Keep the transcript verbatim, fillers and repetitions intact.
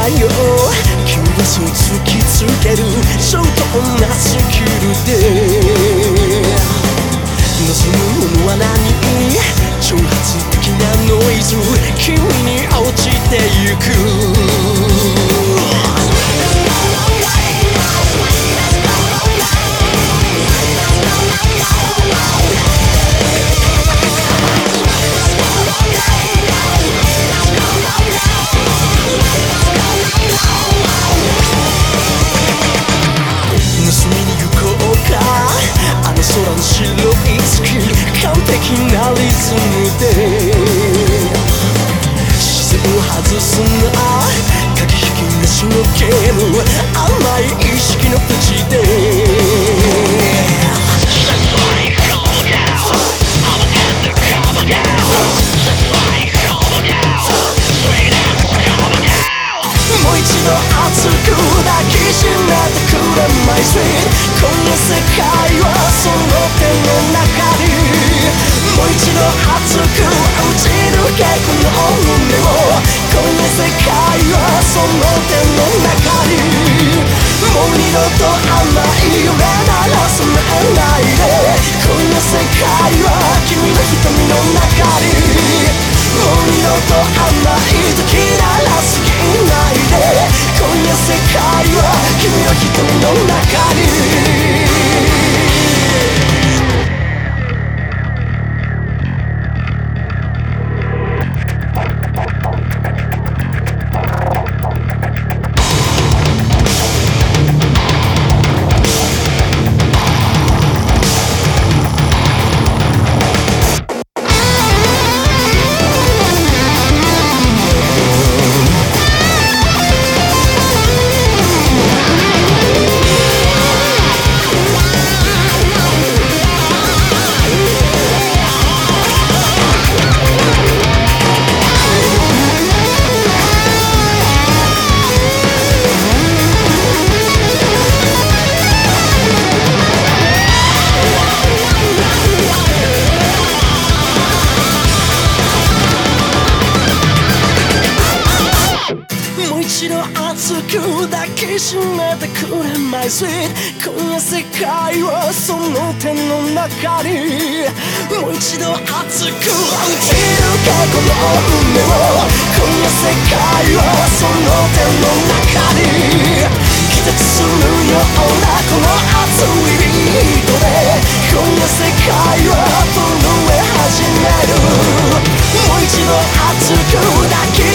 よ君はそう突きつけるショートなスキルで望むものは何挑発的なノイズ君に落ちてゆく空の白い月完璧なリズムで視線を外すな駆け引きなしのゲーム甘い意識のプチでもう一度熱く抱きしめてくれ My sweet この世界はその手の中にもう一度熱く打ち抜けこの胸をこの世界はその手の中にもう二度と甘い夢なら覚めないでこの世界は君の瞳の中にもう二度と甘い時なら過ぎないで今夜世界は君の瞳の中に熱く抱きしめてくれ My sweet 今夜世界はその手の中にもう一度熱く打ち抜けこの胸を今夜世界はその手の中に季節するようなこの熱いビートで今夜世界は震え始めるもう一度熱く抱き